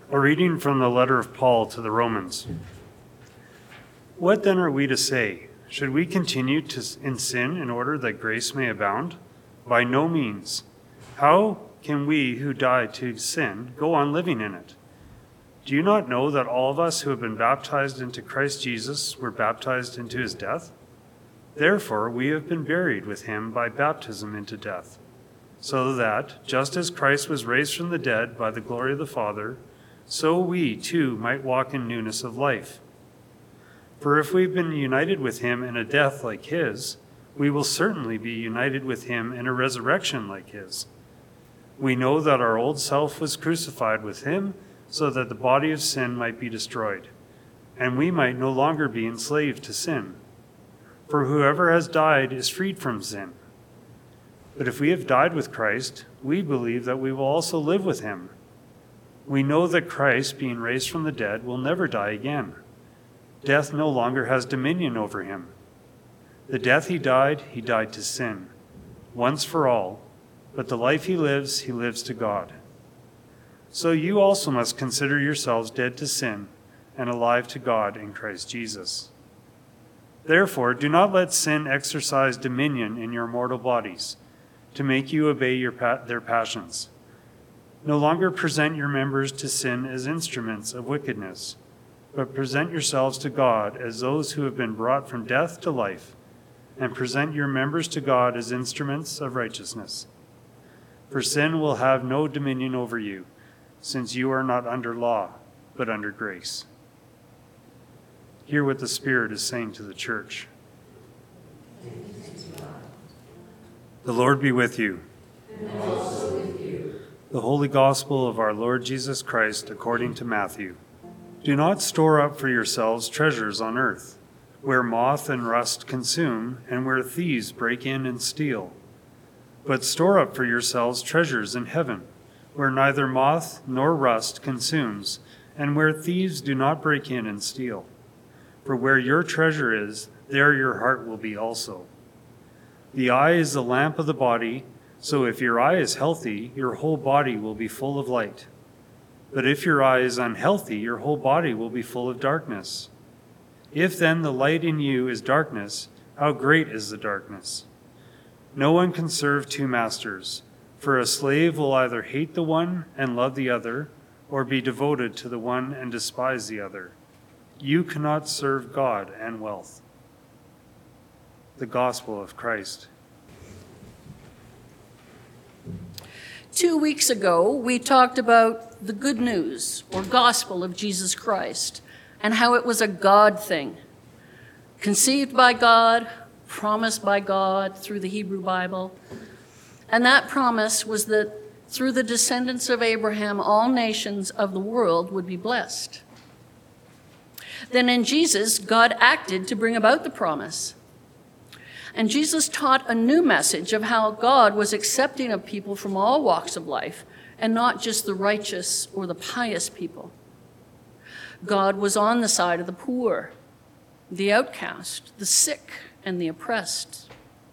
A reading from the letter of Paul to the Romans. What then are we to say? Should we continue in sin in order that grace may abound? By no means. How can we who died to sin go on living in it? Do you not know that all of us who have been baptized into Christ Jesus were baptized into his death? Therefore, we have been buried with him by baptism into death, so that, just as Christ was raised from the dead by the glory of the Father, so we too might walk in newness of life. For if we've been united with him in a death like his, we will certainly be united with him in a resurrection like his. We know that our old self was crucified with him so that the body of sin might be destroyed, and we might no longer be enslaved to sin. For whoever has died is freed from sin. But if we have died with Christ, we believe that we will also live with him. We know that Christ, being raised from the dead, will never die again. Death no longer has dominion over him. The death he died to sin, once for all, but the life he lives to God. So you also must consider yourselves dead to sin and alive to God in Christ Jesus. Therefore, do not let sin exercise dominion in your mortal bodies, to make you obey their passions. No longer present your members to sin as instruments of wickedness, but present yourselves to God as those who have been brought from death to life, and present your members to God as instruments of righteousness. For sin will have no dominion over you, since you are not under law, but under grace. Hear what the Spirit is saying to the church. The Lord be with you. And also with you. The Holy Gospel of our Lord Jesus Christ according to Matthew. Do not store up for yourselves treasures on earth, where moth and rust consume, and where thieves break in and steal. But store up for yourselves treasures in heaven, where neither moth nor rust consumes, and where thieves do not break in and steal. For where your treasure is, there your heart will be also. The eye is the lamp of the body, so if your eye is healthy, your whole body will be full of light. But if your eye is unhealthy, your whole body will be full of darkness. If then the light in you is darkness, how great is the darkness? No one can serve two masters, for a slave will either hate the one and love the other, or be devoted to the one and despise the other. You cannot serve God and wealth. The Gospel of Christ. 2 weeks ago, we talked about the good news or gospel of Jesus Christ and how it was a God thing, conceived by God, promised by God through the Hebrew Bible. And that promise was that through the descendants of Abraham, all nations of the world would be blessed. Then in Jesus, God acted to bring about the promise. And Jesus taught a new message of how God was accepting of people from all walks of life, and not just the righteous or the pious people. God was on the side of the poor, the outcast, the sick, and the oppressed.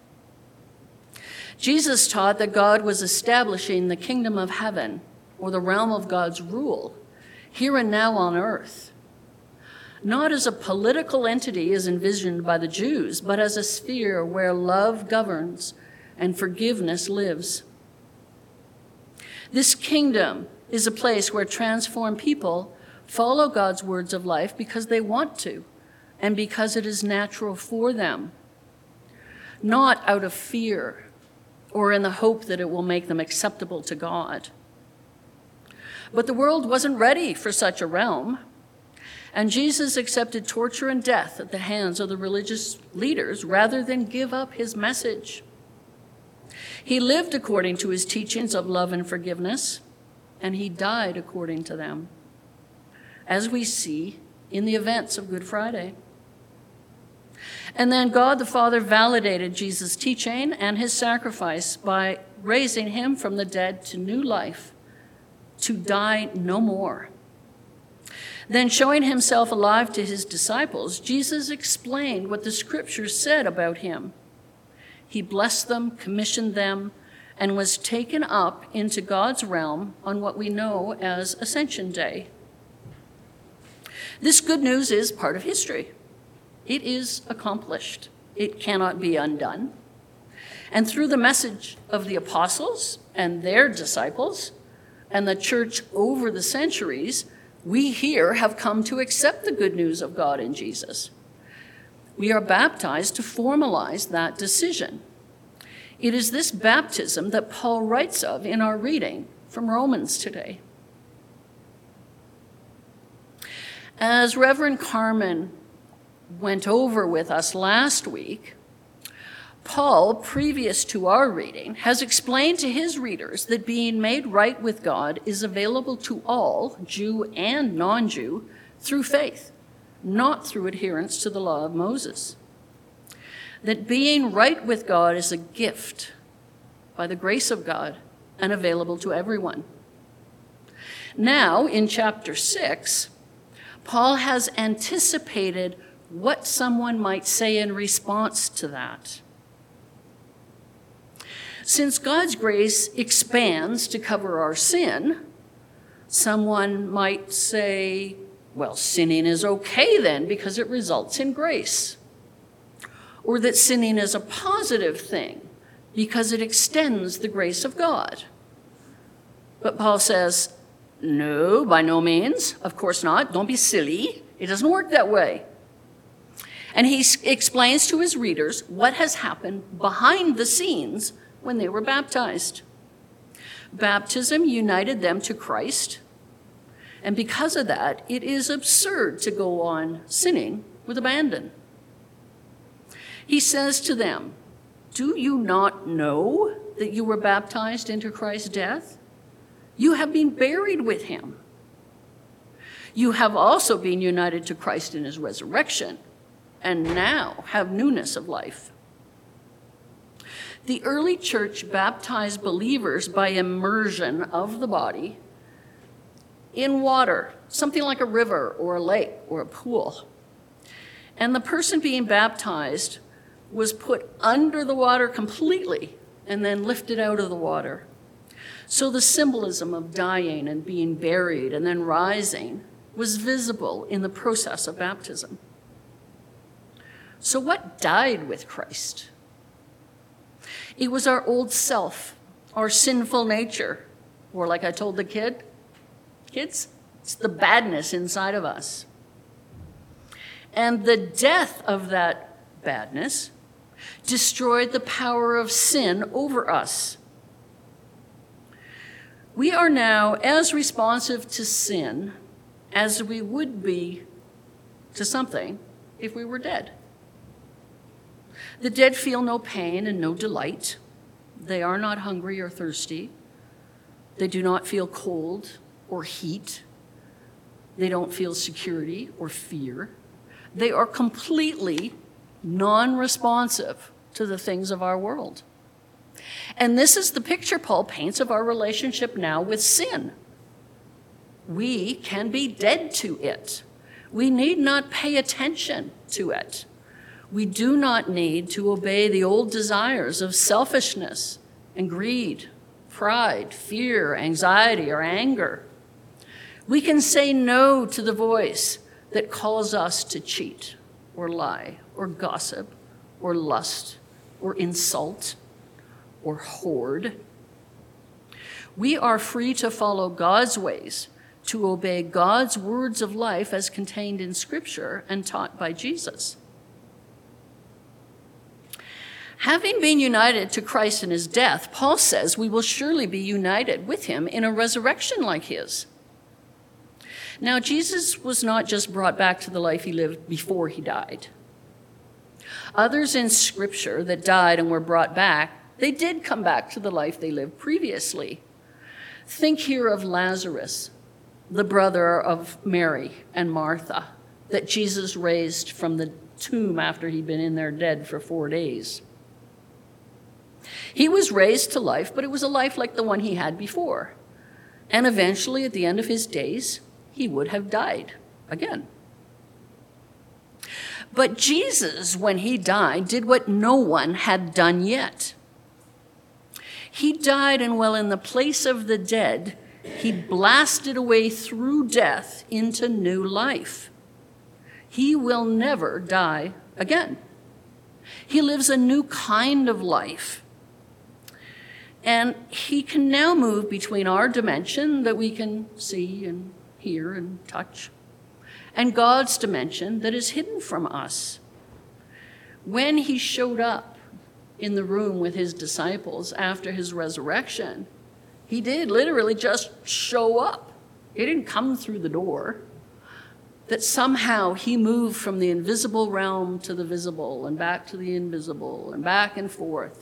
Jesus taught that God was establishing the kingdom of heaven, or the realm of God's rule, here and now on earth. Not as a political entity as envisioned by the Jews, but as a sphere where love governs and forgiveness lives. This kingdom is a place where transformed people follow God's words of life because they want to and because it is natural for them, not out of fear or in the hope that it will make them acceptable to God. But the world wasn't ready for such a realm. And Jesus accepted torture and death at the hands of the religious leaders rather than give up his message. He lived according to his teachings of love and forgiveness, and he died according to them, as we see in the events of Good Friday. And then God the Father validated Jesus' teaching and his sacrifice by raising him from the dead to new life, to die no more. Then, showing himself alive to his disciples, Jesus explained what the scriptures said about him. He blessed them, commissioned them, and was taken up into God's realm on what we know as Ascension Day, This good news is part of history. It is accomplished. It cannot be undone. And through the message of the apostles and their disciples and the church over the centuries, we here have come to accept the good news of God in Jesus. We are baptized to formalize that decision. It is this baptism that Paul writes of in our reading from Romans today. As Reverend Carmen went over with us last week, Paul, previous to our reading, has explained to his readers that being made right with God is available to all, Jew and non-Jew, through faith, not through adherence to the law of Moses. That being right with God is a gift by the grace of God and available to everyone. Now, in chapter 6, Paul has anticipated what someone might say in response to that. Since God's grace expands to cover our sin, someone might say, well, sinning is okay then because it results in grace. Or that sinning is a positive thing because it extends the grace of God. But Paul says, no, by no means. Of course not. Don't be silly. It doesn't work that way. And he explains to his readers what has happened behind the scenes when they were baptized. Baptism united them to Christ, and because of that, it is absurd to go on sinning with abandon. He says to them, do you not know that you were baptized into Christ's death? You have been buried with him. You have also been united to Christ in his resurrection, and now have newness of life. The early church baptized believers by immersion of the body in water, something like a river or a lake or a pool. And the person being baptized was put under the water completely and then lifted out of the water. So the symbolism of dying and being buried and then rising was visible in the process of baptism. So what died with Christ? It was our old self, our sinful nature, or like I told the kids, it's the badness inside of us. And the death of that badness destroyed the power of sin over us. We are now as responsive to sin as we would be to something if we were dead. The dead feel no pain and no delight. They are not hungry or thirsty. They do not feel cold or heat. They don't feel security or fear. They are completely non-responsive to the things of our world. And this is the picture Paul paints of our relationship now with sin. We can be dead to it. We need not pay attention to it. We do not need to obey the old desires of selfishness and greed, pride, fear, anxiety, or anger. We can say no to the voice that calls us to cheat or lie or gossip or lust or insult or hoard. We are free to follow God's ways, to obey God's words of life as contained in Scripture and taught by Jesus. Having been united to Christ in his death, Paul says we will surely be united with him in a resurrection like his. Now, Jesus was not just brought back to the life he lived before he died. Others in Scripture that died and were brought back, they did come back to the life they lived previously. Think here of Lazarus, the brother of Mary and Martha, that Jesus raised from the tomb after he'd been in there dead for 4 days. He was raised to life, but it was a life like the one he had before. And eventually, at the end of his days, he would have died again. But Jesus, when he died, did what no one had done yet. He died, and while in the place of the dead, He blasted away through death into new life. He will never die again. He lives a new kind of life. And he can now move between our dimension that we can see and hear and touch, and God's dimension that is hidden from us. When he showed up in the room with his disciples after his resurrection, he did literally just show up. He didn't come through the door. That somehow he moved from the invisible realm to the visible and back to the invisible and back and forth.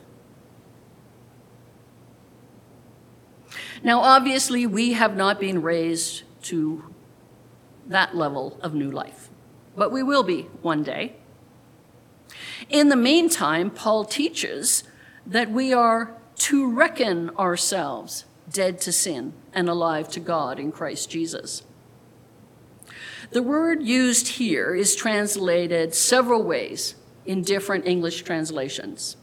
Now, obviously, we have not been raised to that level of new life, but we will be one day. In the meantime, Paul teaches that we are to reckon ourselves dead to sin and alive to God in Christ Jesus. The word used here is translated several ways in different English translations.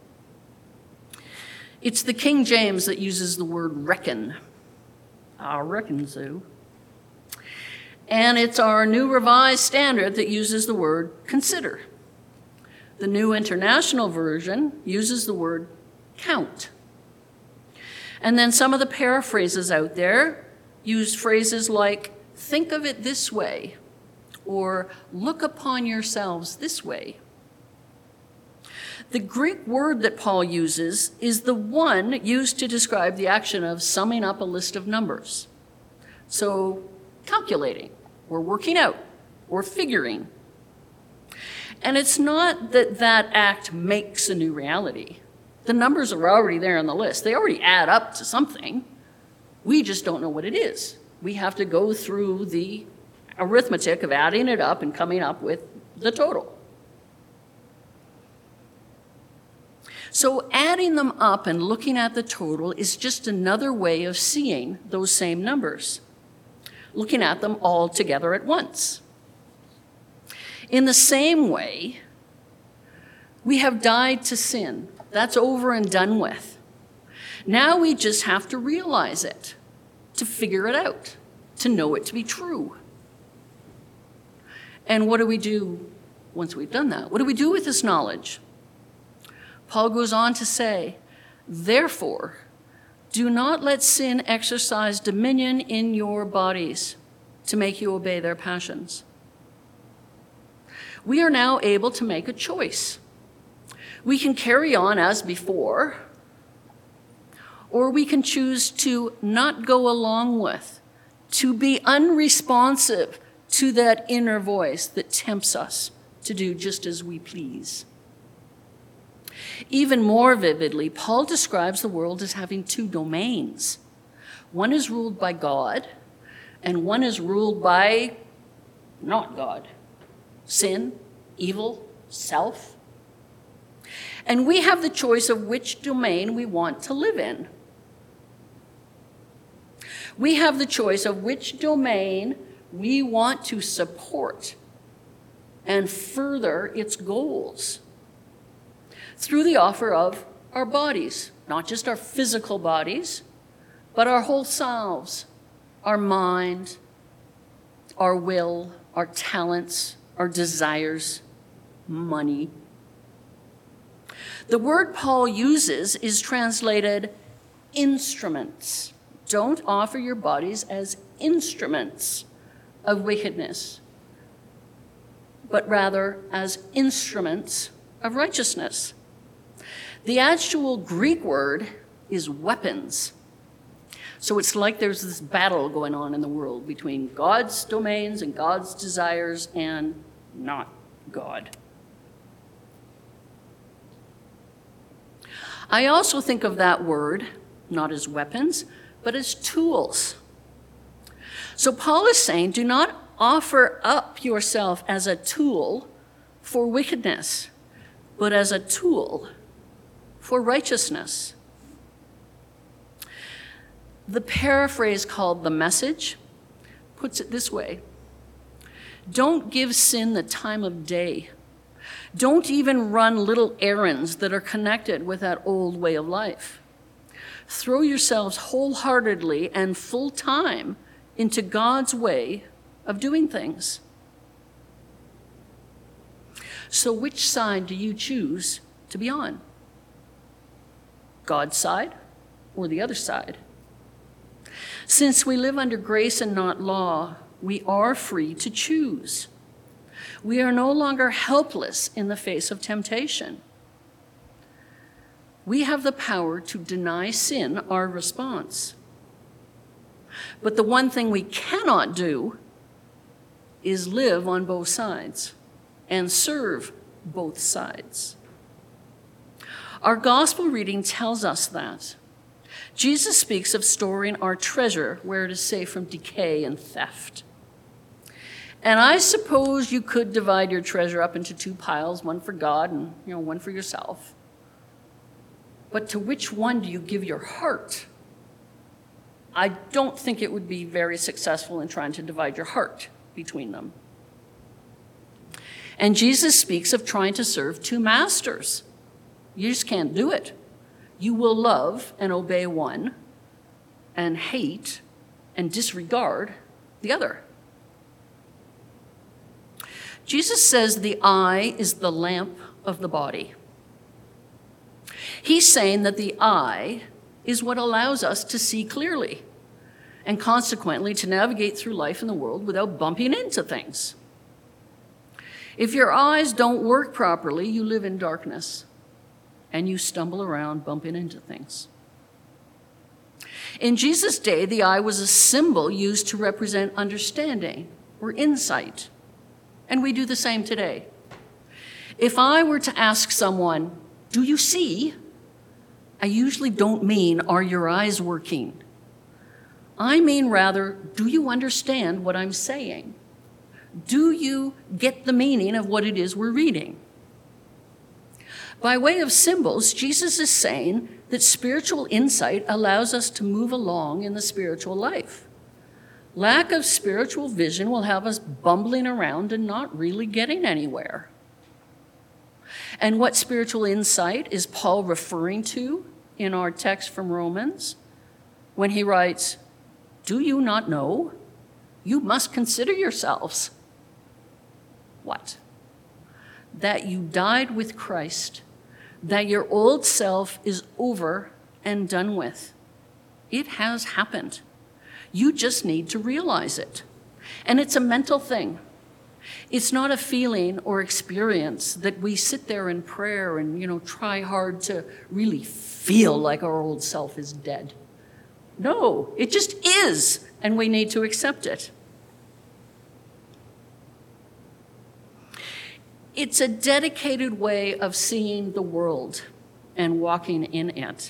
It's the King James that uses the word reckon. I reckon so. And it's our New Revised Standard that uses the word consider. The New International Version uses the word count. And then some of the paraphrases out there use phrases like, think of it this way, or look upon yourselves this way. The Greek word that Paul uses is the one used to describe the action of summing up a list of numbers. So, calculating, or working out, or figuring. And it's not that that act makes a new reality. The numbers are already there on the list. They already add up to something. We just don't know what it is. We have to go through the arithmetic of adding it up and coming up with the total. So adding them up and looking at the total is just another way of seeing those same numbers, looking at them all together at once. In the same way, we have died to sin. That's over and done with. Now we just have to realize it, to figure it out, to know it to be true. And what do we do once we've done that? What do we do with this knowledge? Paul goes on to say, therefore, do not let sin exercise dominion in your bodies to make you obey their passions. We are now able to make a choice. We can carry on as before, or we can choose to not go along with, to be unresponsive to that inner voice that tempts us to do just as we please. Even more vividly, Paul describes the world as having two domains. One is ruled by God, and one is ruled by not God. Sin, evil, self. And we have the choice of which domain we want to live in. We have the choice of which domain we want to support and further its goals through the offer of our bodies, not just our physical bodies, but our whole selves, our mind, our will, our talents, our desires, money. The word Paul uses is translated instruments. Don't offer your bodies as instruments of wickedness, but rather as instruments of righteousness. The actual Greek word is weapons. So it's like there's this battle going on in the world between God's domains and God's desires and not God. I also think of that word not as weapons, but as tools. So Paul is saying, do not offer up yourself as a tool for wickedness, but as a tool for righteousness. The paraphrase called The Message puts it this way: don't give sin the time of day. Don't even run little errands that are connected with that old way of life. Throw yourselves wholeheartedly and full time into God's way of doing things. So which side do you choose to be on? God's side or the other side? Since we live under grace and not law, we are free to choose. We are no longer helpless in the face of temptation. We have the power to deny sin our response. But the one thing we cannot do is live on both sides and serve both sides. Our gospel reading tells us that. Jesus speaks of storing our treasure where it is safe from decay and theft. And I suppose you could divide your treasure up into two piles, one for God and one for yourself. But to which one do you give your heart? I don't think it would be very successful in trying to divide your heart between them. And Jesus speaks of trying to serve two masters. You just can't do it. You will love and obey one and hate and disregard the other. Jesus says the eye is the lamp of the body. He's saying that the eye is what allows us to see clearly and consequently to navigate through life in the world without bumping into things. If your eyes don't work properly, you live in darkness and you stumble around bumping into things. In Jesus' day, the eye was a symbol used to represent understanding or insight, and we do the same today. If I were to ask someone, "Do you see?" I usually don't mean, "Are your eyes working?" I mean rather, "Do you understand what I'm saying? Do you get the meaning of what it is we're reading?" By way of symbols, Jesus is saying that spiritual insight allows us to move along in the spiritual life. Lack of spiritual vision will have us bumbling around and not really getting anywhere. And what spiritual insight is Paul referring to in our text from Romans when he writes, "Do you not know? You must consider yourselves." What? That you died with Christ, that your old self is over and done with. It has happened. You just need to realize it. And it's a mental thing. It's not a feeling or experience that we sit there in prayer and, try hard to really feel like our old self is dead. No, it just is, and we need to accept it. It's a dedicated way of seeing the world and walking in it.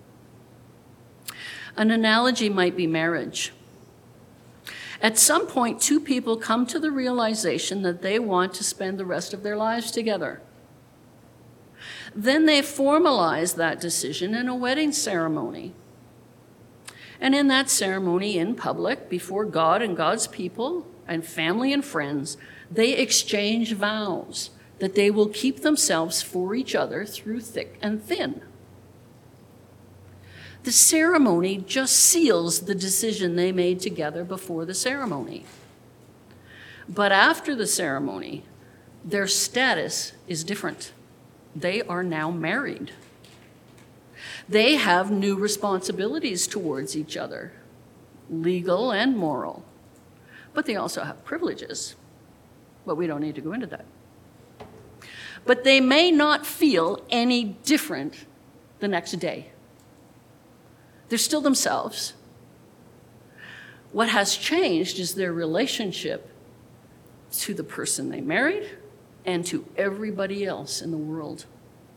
An analogy might be marriage. At some point, two people come to the realization that they want to spend the rest of their lives together. Then they formalize that decision in a wedding ceremony. And in that ceremony, in public, before God and God's people and family and friends, they exchange vows that they will keep themselves for each other through thick and thin. The ceremony just seals the decision they made together before the ceremony. But after the ceremony, their status is different. They are now married. They have new responsibilities towards each other, legal and moral. But they also have privileges. But we don't need to go into that. But they may not feel any different the next day. They're still themselves. What has changed is their relationship to the person they married and to everybody else in the world.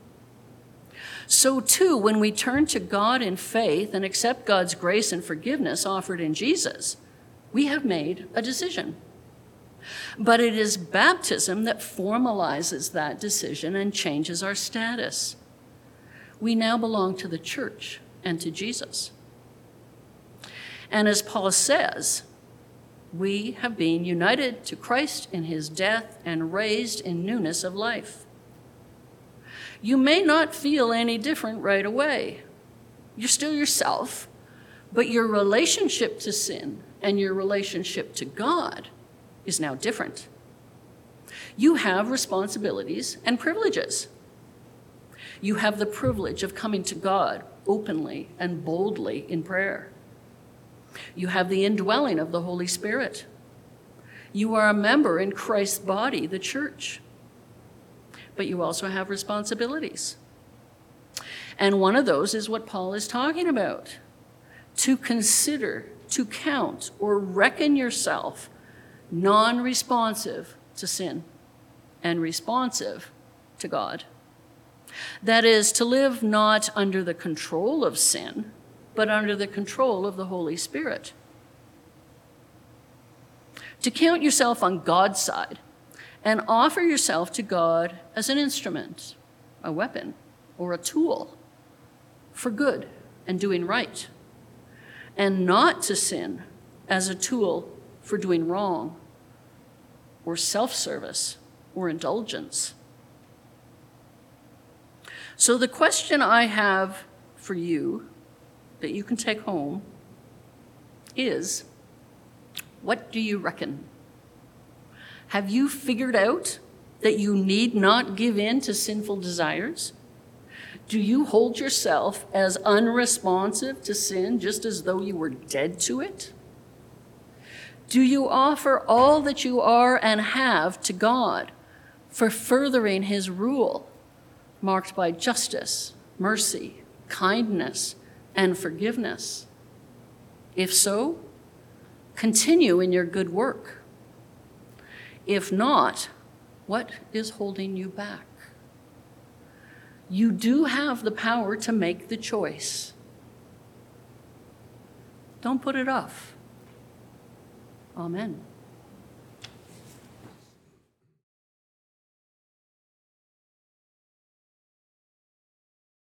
So too, when we turn to God in faith and accept God's grace and forgiveness offered in Jesus, we have made a decision. But it is baptism that formalizes that decision and changes our status. We now belong to the church and to Jesus. And as Paul says, we have been united to Christ in his death and raised in newness of life. You may not feel any different right away, You're still yourself, but your relationship to sin and your relationship to God is now different. You have responsibilities and privileges. You have the privilege of coming to God openly and boldly in prayer. You have the indwelling of the Holy Spirit. You are a member in Christ's body, the church. But you also have responsibilities. And one of those is what Paul is talking about. To consider, to count, or reckon yourself non-responsive to sin and responsive to God. That is, to live not under the control of sin, but under the control of the Holy Spirit. To count yourself on God's side and offer yourself to God as an instrument, a weapon, or a tool for good and doing right, and not to sin as a tool for doing wrong or self-service or indulgence. So the question I have for you that you can take home is, what do you reckon? Have you figured out that you need not give in to sinful desires? Do you hold yourself as unresponsive to sin just as though you were dead to it? Do you offer all that you are and have to God for furthering his rule, marked by justice, mercy, kindness, and forgiveness? If so, continue in your good work. If not, what is holding you back? You do have the power to make the choice. Don't put it off. Amen.